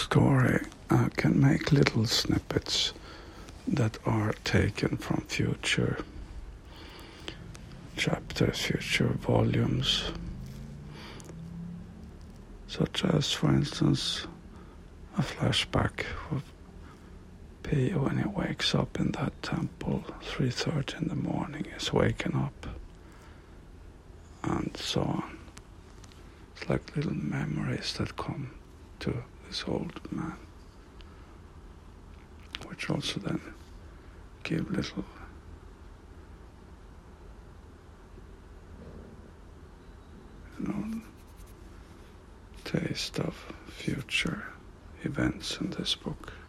story can make little snippets that are taken from future chapters, future volumes, such as, for instance, a flashback of P when he wakes up in that temple, 3:30 in the morning, he's waking up, and so on. It's like little memories that come to this old man, which also then give little taste of future events in this book.